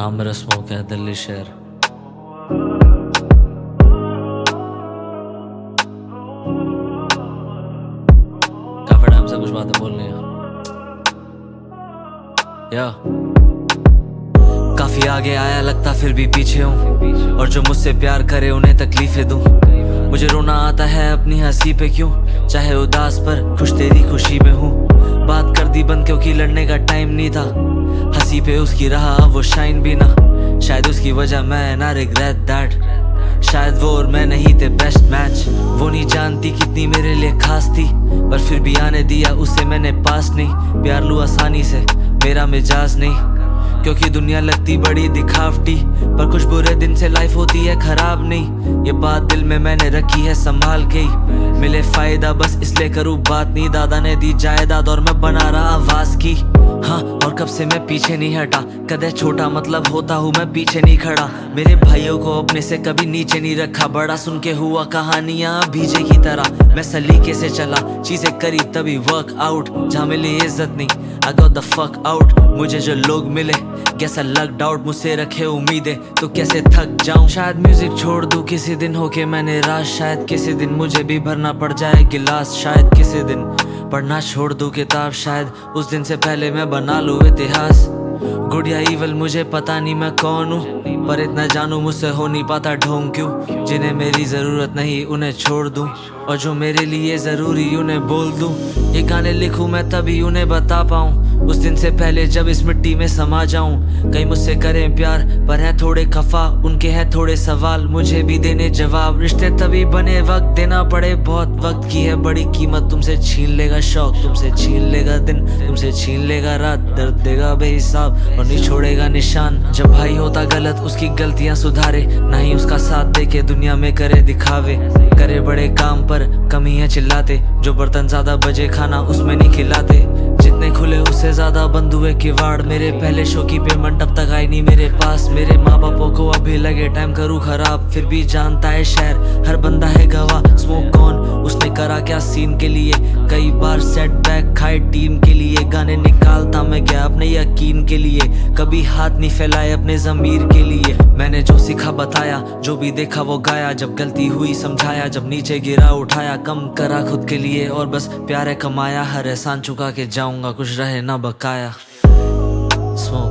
नाम मेरा स्मोक है, दिल्ली शहर। काफी टाइम से कुछ बातें बोलनी है या काफी आगे आया लगता फिर भी पीछे हूँ, और जो मुझसे प्यार करे उन्हें तकलीफें दूं। मुझे रोना आता है अपनी हंसी पे, क्यों चाहे उदास पर खुश तेरी खुशी में हूँ। बात कर दी बंद क्योंकि लड़ने का टाइम नहीं था, हंसी पे उसकी रहा अब वो शाइन भी ना। शायद उसकी वजह मैं ना रिग्रेट दैट, शायद वो और मैं नहीं थे बेस्ट मैच। वो नहीं जानती कितनी मेरे लिए खास थी, पर फिर भी आने दिया उसे मैंने पास नहीं। प्यार लूं आसानी से मेरा मिजाज नहीं, क्योंकि दुनिया लगती बड़ी दिखावटी, पर कुछ बुरे दिन से लाइफ होती है खराब नहीं। ये बात दिल में मैंने रखी है संभाल के ही, मिले फायदा बस इसलिए करूँ बात नहीं। दादा ने दी जायदाद और मैं बना रहा आवाज की, हाँ और कब से मैं पीछे नहीं हटा। कदे छोटा मतलब होता हूँ मैं पीछे नहीं खड़ा। मेरे भाइयों को अपने से कभी नीचे नहीं रखा, बड़ा सुन के हुआ कहानियां भीजे की तरह। मैं सलीके से चला, चीजें करी तभी वर्क आउट, जहाँ मिली इज्जत नहीं I got the fuck out. मुझे जो लोग मिले कैसा लग डाउट, मुझसे रखे उम्मीदें तो कैसे थक जाऊं। शायद म्यूजिक छोड़ दूं किसी दिन होके मैंने राज, शायद किसी दिन मुझे भी भरना पड़ जाए गिलास। शायद किसी दिन पढ़ना छोड़ दूं किताब, शायद उस दिन से पहले मैं बना लूं इतिहास। गुड या इवल मुझे पता नहीं मैं कौन हूँ, पर इतना जानू मुझसे हो नहीं पाता ढोंग क्यों। जिन्हें मेरी जरूरत नहीं उन्हें छोड़ दूं, और जो मेरे लिए जरूरी उन्हें बोल दूं। ये गाने लिखूं मैं तभी उन्हें बता पाऊं, उस दिन से पहले जब इस मिट्टी में समा जाऊं। कहीं मुझसे करें प्यार पर हैं थोड़े खफा, उनके हैं थोड़े सवाल मुझे भी देने जवाब। रिश्ते तभी बने वक्त देना पड़े बहुत, वक्त की है बड़ी कीमत। तुमसे छीन लेगा शौक, तुमसे छीन लेगा दिन, तुमसे छीन लेगा रात। दर्द देगा बेहिसाब और नहीं छोड़ेगा निशान। जब भाई होता गलत उसकी गलतियां सुधारे, ना ही उसका साथ दे के दुनिया में करे दिखावे। करे बड़े काम पर कमी है चिल्लाते, जो बर्तन ज्यादा बजे खाना उसमें नहीं खिलाते। जितने खुले उससे ज्यादा बंद हुए किवाड़, मेरे पहले शो की पेमेंट अब तक आई नहीं मेरे पास। मेरे माँ बापों को अभी लगे टाइम करूँ खराब, फिर भी जानता है शहर हर बंदा है गवाह। स्मोक कौन उसने करा क्या सीन के लिए, कई बार सेटबैक खाए टीम के लिए। गाने निकालता मैं क्या अपने यकीन के लिए, कभी हाथ नहीं फैलाए अपने जमीर के लिए। मैंने जो सीखा बताया, जो भी देखा वो गाया। जब गलती हुई समझाया, जब नीचे गिरा उठाया। कम करा खुद के लिए और बस प्यार है कमाया, हर एहसान चुका के जाऊंगा कुछ रहे ना बकाया।